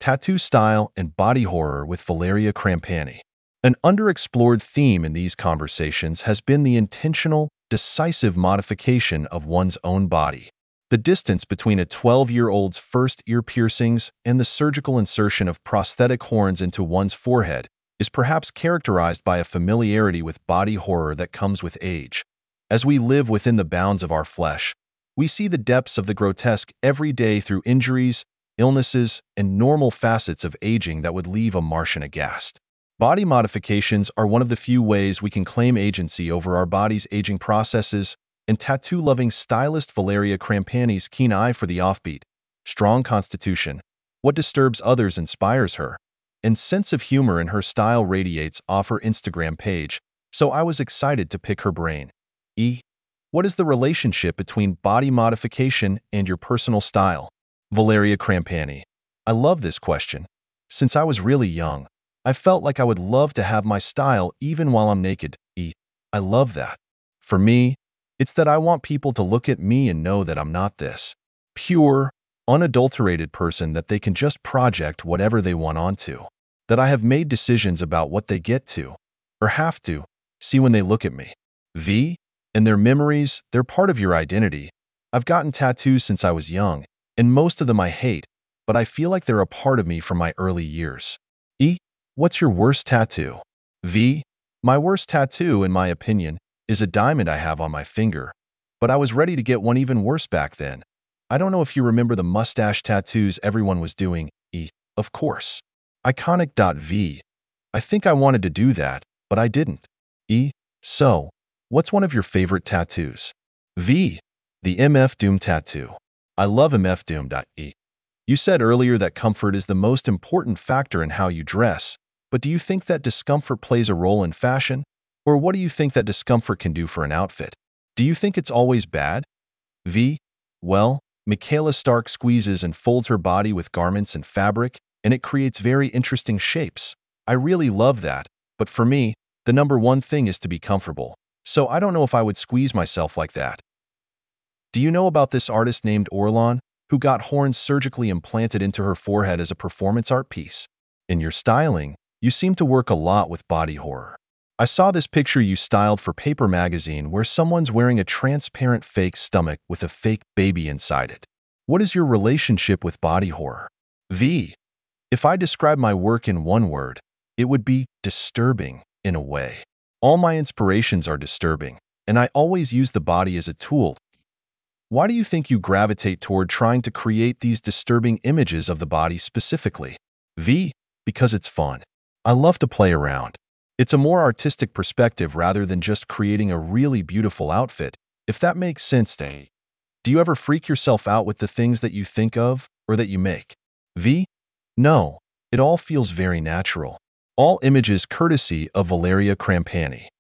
Tattoo Style and Body Horror with Valeria Crampani. An underexplored theme in these conversations has been the intentional, decisive modification of one's own body. The distance between a 12-year-old's first ear piercings and the surgical insertion of prosthetic horns into one's forehead is perhaps characterized by a familiarity with body horror that comes with age. As we live within the bounds of our flesh, we see the depths of the grotesque every day through injuries, illnesses, and normal facets of aging that would leave a Martian aghast. Body modifications are one of the few ways we can claim agency over our body's aging processes, and tattoo-loving stylist Valeria Crampani's keen eye for the offbeat, strong constitution, what disturbs others inspires her, and sense of humor in her style radiates off her Instagram page, so I was excited to pick her brain. What is the relationship between body modification and your personal style? Valeria Crampani. I love this question. Since I was really young, I felt like I would love to have my style even while I'm naked. I love that. For me, it's that I want people to look at me and know that I'm not this pure, unadulterated person that they can just project whatever they want onto. That I have made decisions about what they get to, or have to, see when they look at me. And their memories, they're part of your identity. I've gotten tattoos since I was young, and most of them I hate, but I feel like they're a part of me from my early years. What's your worst tattoo? My worst tattoo, in my opinion, is a diamond I have on my finger, but I was ready to get one even worse back then. I don't know if you remember the mustache tattoos everyone was doing. Of course. Iconic.v. I think I wanted to do that, but I didn't. So, what's one of your favorite tattoos? The MF Doom tattoo. I love MF Doom. You said earlier that comfort is the most important factor in how you dress, but do you think that discomfort plays a role in fashion? Or what do you think that discomfort can do for an outfit? Do you think it's always bad? Well, Michaela Stark squeezes and folds her body with garments and fabric, and it creates very interesting shapes. I really love that, but for me, the number one thing is to be comfortable. So I don't know if I would squeeze myself like that. Do you know about this artist named Orlan, who got horns surgically implanted into her forehead as a performance art piece? In your styling, you seem to work a lot with body horror. I saw this picture you styled for Paper Magazine where someone's wearing a transparent fake stomach with a fake baby inside it. What is your relationship with body horror? If I describe my work in one word, it would be disturbing in a way. All my inspirations are disturbing, and I always use the body as a tool. Why do you think you gravitate toward trying to create these disturbing images of the body specifically? Because it's fun. I love to play around. It's a more artistic perspective rather than just creating a really beautiful outfit, if that makes sense. Do you ever freak yourself out with the things that you think of or that you make? No, it all feels very natural. All images courtesy of Valeria Crampani.